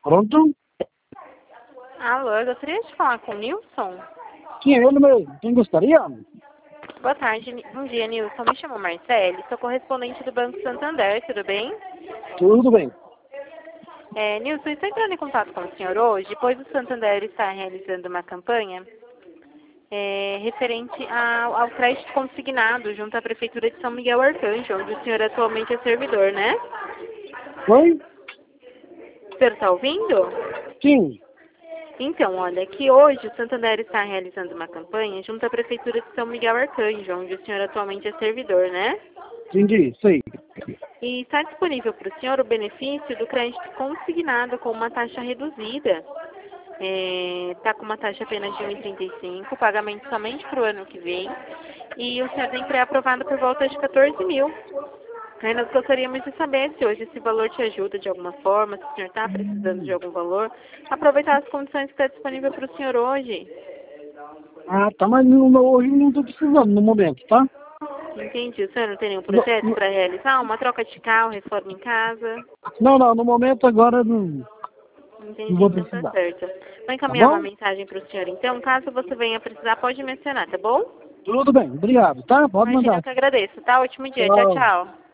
Pronto? Alô, eu gostaria de falar com o Nilson. Sim, é ele mesmo. Quem gostaria? Boa tarde, bom dia, Nilson. Me chamo Marcele, sou correspondente do Banco Santander, tudo bem? Tudo bem. Nilson, estou entrando em contato com o senhor hoje, pois o Santander está realizando uma campanha referente ao crédito consignado junto à Prefeitura de São Miguel Arcanjo, onde o senhor atualmente é servidor, né? Oi? O senhor está ouvindo? Sim. Então, olha, que hoje o Santander está realizando uma campanha junto à Prefeitura de São Miguel Arcanjo, onde o senhor atualmente é servidor, né? Entendi, sei. E está disponível para o senhor o benefício do crédito consignado com uma taxa reduzida. Está com uma taxa apenas de 1,35, pagamento somente para o ano que vem. E o senhor tem pré-aprovado por volta de 14 mil. Aí nós gostaríamos de saber se hoje esse valor te ajuda de alguma forma, se o senhor está precisando de algum valor. Aproveitar as condições que está disponível para o senhor hoje. Ah, tá, mas hoje não estou precisando no momento, tá? Entendi. O senhor não tem nenhum projeto para realizar? Uma troca de carro, reforma em casa? Não, no momento agora não Entendi, vou então tá precisar. certo. Vou Tá encaminhar uma bom? mensagem para o senhor, então. Caso você venha precisar, pode mencionar, tá bom? Tudo bem, obrigado, tá? Pode Imagina, mandar. eu que agradeço, tá? Ótimo dia. Tchau, Tchau. tchau.